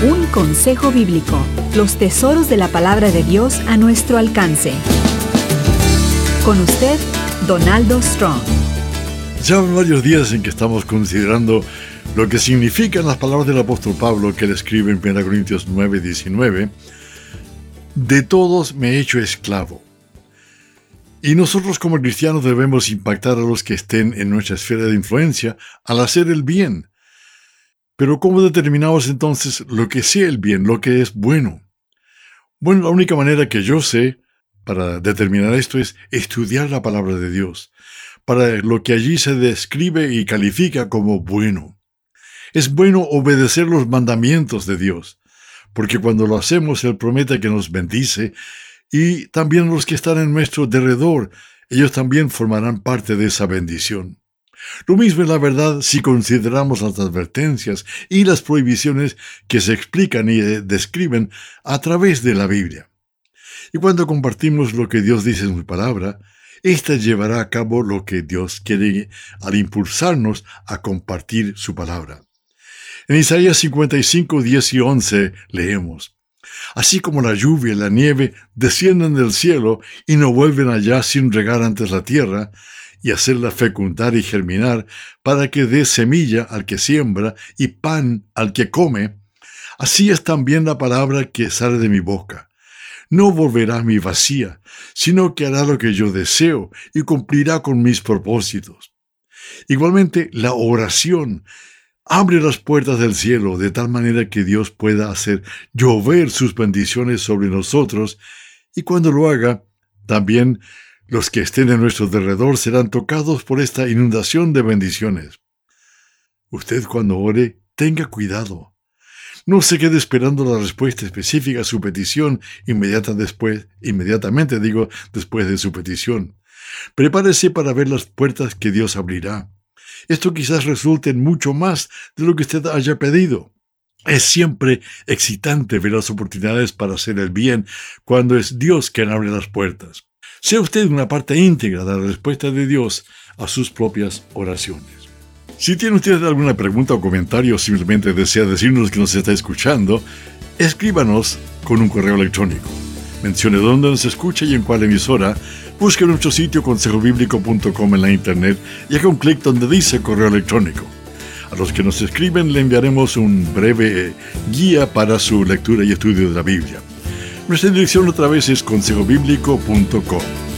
Un consejo bíblico. Los tesoros de la palabra de Dios a nuestro alcance. Con usted, Donaldo Strong. Ya van varios días en que estamos considerando lo que significan las palabras del apóstol Pablo que él escribe en 1 Corintios 9:19. De todos me he hecho esclavo. Y nosotros como cristianos debemos impactar a los que estén en nuestra esfera de influencia al hacer el bien. Pero ¿cómo determinamos entonces lo que sea el bien, lo que es bueno? Bueno, la única manera que yo sé para determinar esto es estudiar la palabra de Dios, para lo que allí se describe y califica como bueno. Es bueno obedecer los mandamientos de Dios, porque cuando lo hacemos Él promete que nos bendice, y también los que están en nuestro derredor, ellos también formarán parte de esa bendición. Lo mismo es la verdad si consideramos las advertencias y las prohibiciones que se explican y describen a través de la Biblia. Y cuando compartimos lo que Dios dice en su palabra, ésta llevará a cabo lo que Dios quiere al impulsarnos a compartir su palabra. En Isaías 55, 10 y 11 leemos: Así como la lluvia y la nieve descienden del cielo y no vuelven allá sin regar antes la tierra, y hacerla fecundar y germinar, para que dé semilla al que siembra y pan al que come, así es también la palabra que sale de mi boca. No volverá a mí vacía, sino que hará lo que yo deseo y cumplirá con mis propósitos. Igualmente, la oración abre las puertas del cielo de tal manera que Dios pueda hacer llover sus bendiciones sobre nosotros, y cuando lo haga, también los que estén en nuestro derredor serán tocados por esta inundación de bendiciones. Usted, cuando ore, tenga cuidado. No se quede esperando la respuesta específica a su petición inmediatamente después de su petición. Prepárese para ver las puertas que Dios abrirá. Esto quizás resulte en mucho más de lo que usted haya pedido. Es siempre excitante ver las oportunidades para hacer el bien cuando es Dios quien abre las puertas. Sea usted una parte íntegra de la respuesta de Dios a sus propias oraciones. Si tiene usted alguna pregunta o comentario o simplemente desea decirnos que nos está escuchando, escríbanos con un correo electrónico. Mencione dónde nos escucha y en cuál emisora. Busque nuestro sitio consejobiblico.com en la internet y haga un clic donde dice correo electrónico. A los que nos escriben le enviaremos un breve guía para su lectura y estudio de la Biblia. Nuestra dirección otra vez es consejobiblico.com.